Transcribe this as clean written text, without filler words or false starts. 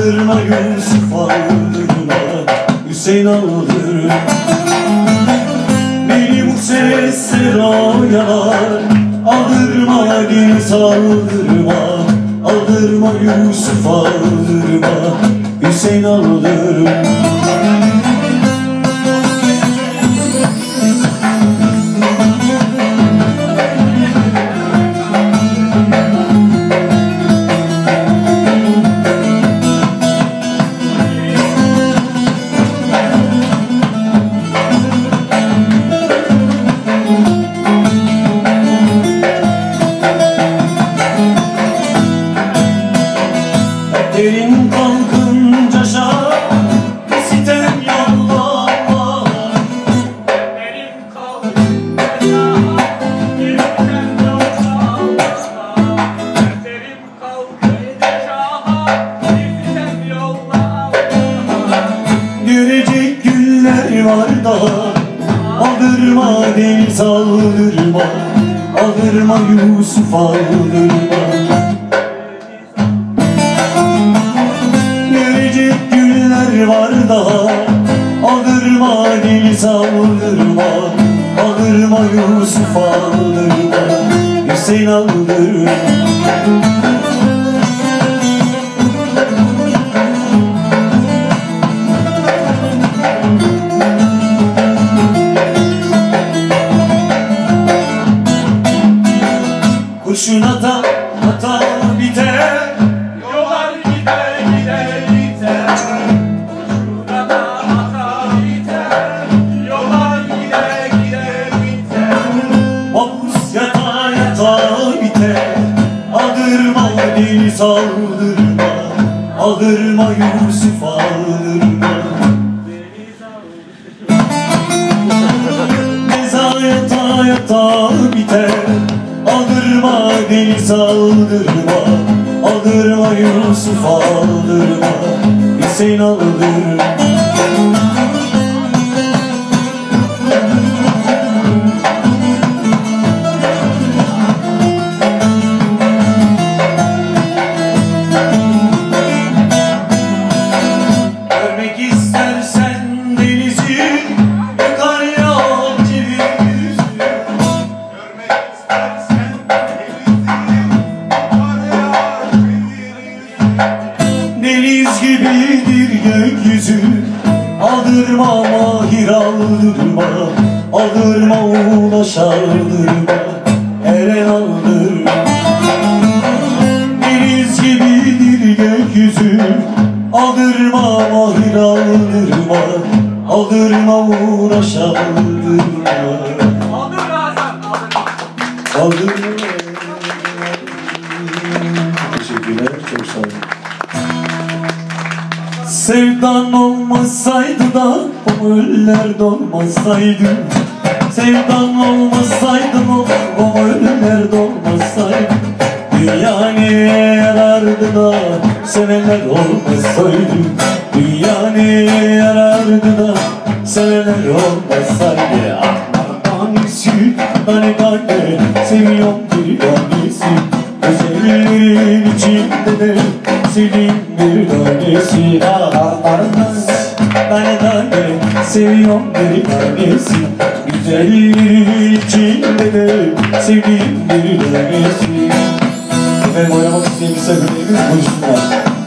Aldırma Yusuf aldırma, Hüseyin aldırma. Beni bu sesler oyalar. Aldırma Deniz aldırma, aldırma Yusuf aldırma, Hüseyin aldırma. Derin kalkınca şah, sitem yollama. Derin kalkınca şah, sitem yollama. Derin kalkınca şah, sitem yollama. Görecek günler var daha. Aldırma Deniz aldırma, aldırma Yusuf aldırma. Var daha, aldırma Deniz aldırma, aldırma Yusuf aldırma, Hüseyin aldırma. Kurşun ata ata biter, Yollar gider gider biter. Aldırma Deniz aldırma, aldırma Yusuf aldırma. Meza yata yata biter. Aldırma Deniz aldırma, aldırma Yusuf aldırma, Hüseyin aldırma. Deniz gibidir gökyüzü, aldırma Mahir aldırma, aldırma Ulaş aldırma, Eren aldırma. Deniz gibidir gökyüzü, aldırma Mahir aldırma, aldırma Ulaş aldırma. Aldırma. Teşekkürler, çok sağ olun. Sevdan olmasaydı da ömürler dolmasaydı. Sevdan olmasaydı o ömürler dolmasaydı. Dünya neye yarardı da sevenler olmasaydı. Dünya neye yarardı da sevenler olmasaydı. Ah tanesi, tane tane seviyorum bir tanesi. Gözlerinin içinde de senin bir tanesi. Tane tane seviyorum bir tanesi. Güzelliğin içinde de sevdiğim bir tanesi. Efendim oynamak isteyen bir sakın konuşsunlar.